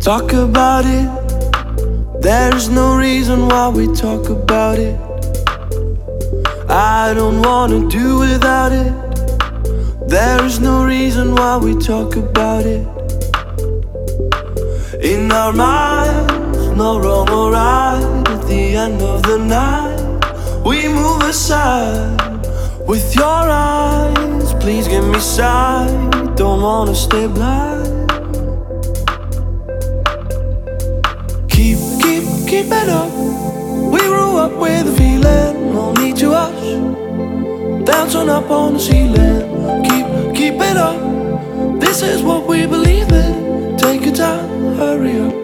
Talk about it. There's no reason why we talk about it. I don't wanna do without it. There's no reason why we talk about it. In our minds, no wrong or right. At the end of the night, we move aside. With your eyes, please give me sight. Don't wanna stay blind. Keep it up. We grew up with a feeling, no need to rush. Dancing up on the ceiling. Keep it up. This is what we believe in. Take your time, hurry up.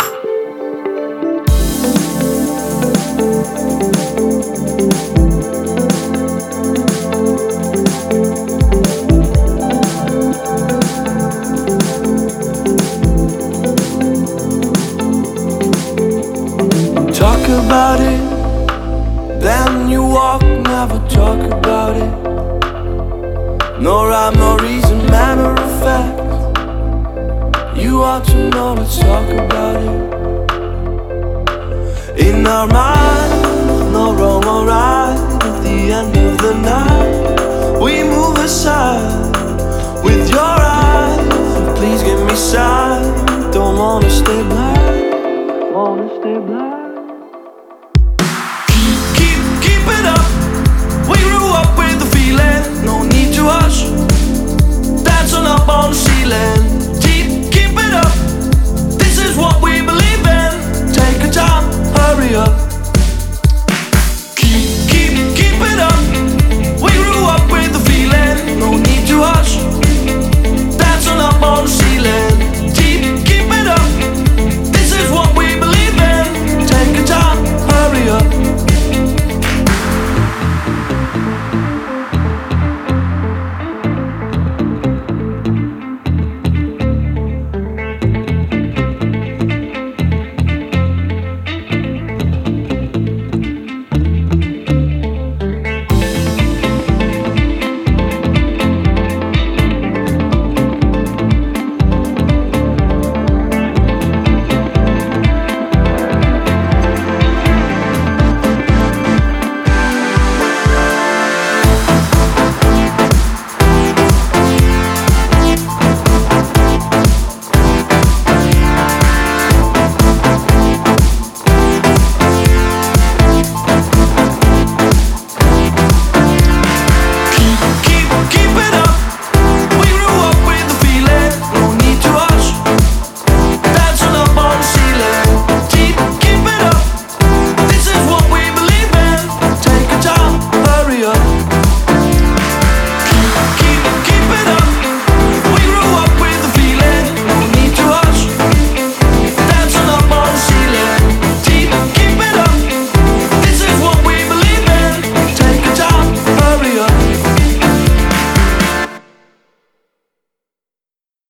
Talk about it, then you walk, never talk about it. No rhyme, no reason, matter of fact. You ought to know, let's talk about it. In our minds, no wrong or right.